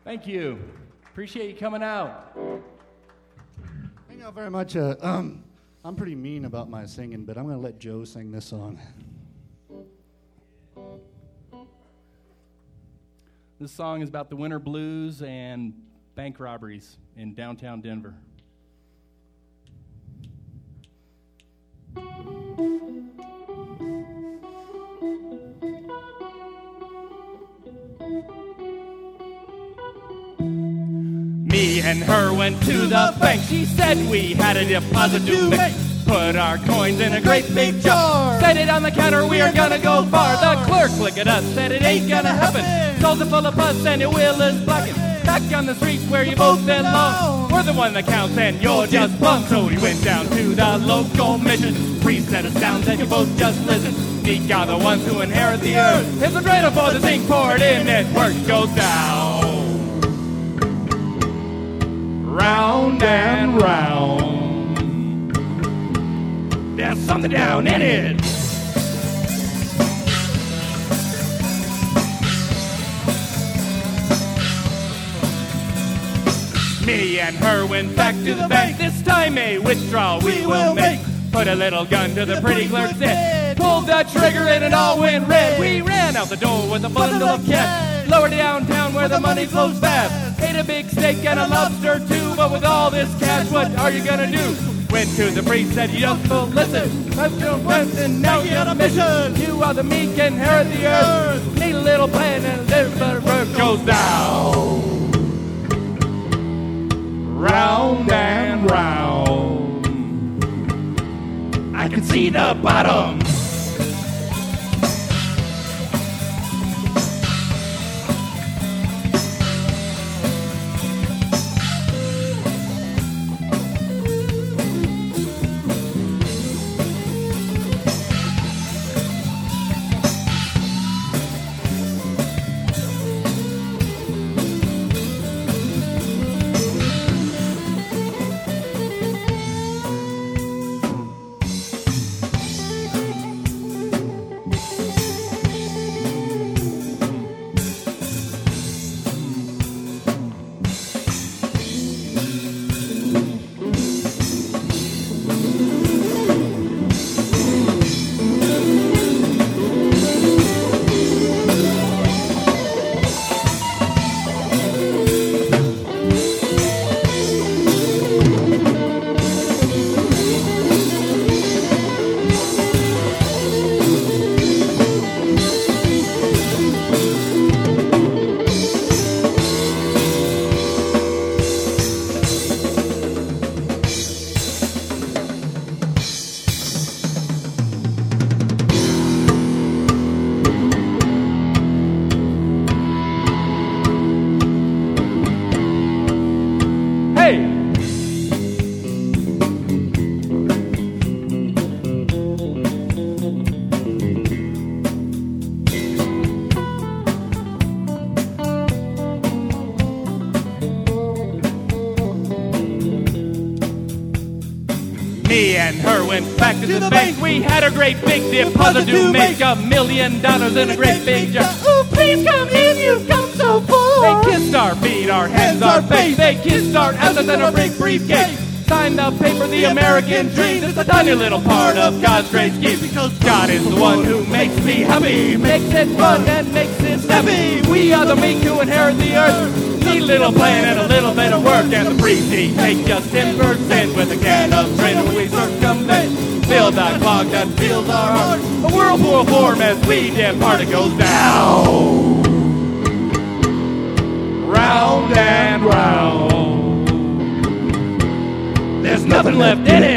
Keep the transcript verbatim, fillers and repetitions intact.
Thank you. Appreciate you coming out. Thank you very much. Uh, um, I'm pretty mean about my singing, but I'm going to let Joe sing this song. This song is about the winter blues and bank robberies in downtown Denver. Me and her went to the bank. She said we had a deposit to make. Put our coins in a great big jar. Set it on the counter, we are gonna go far. The clerk looked at us, said it ain't gonna happen. Sold it full of pus and your wheel is blackened. Back on the streets where you both belong. We're the one that counts and you're just bum. So we went down to the local mission. Priest set us down, said you both just listen. Meek are the ones who inherit the earth. Here's the dreidel for the zinc poured in and work goes down. Round and round. There's something down in it. Me and her went back to the bank. This time a withdrawal we will make. Put a little gun to the pretty clerk's head. Pulled the trigger and it all went red. We ran out the door with a bundle of cash. Lower downtown where the money flows fast. Ate a big steak and a lobster too. But with all this cash, what are you gonna do? Went to the priest, said you just will listen. I've done west and now you're on a mission. You are the meek, inherit the earth. Need a little plan and a little bit of work goes down. Round and round. I can see the bottom. Me and her went back to, to the, the bank. bank. We had a great big deposit to make. A million dollars in a great big jar. Oh, please come in, you've come so far. They kissed our feet, our hands, our face. They kissed our asses and our big briefcase. Signed the paper, the American dream. It's a tiny little part of God's great scheme. Because God is the one who makes me happy. Makes it fun and makes it snappy. We are the meek who inherit the earth. Need a little plan and a little bit of work. And the priest, he takes just ten percent with a can of gin when we circumvent. Fills our clogged and fills our heart. A whirlpool of form as we depart. It goes down. Round and round. There's nothing left in it.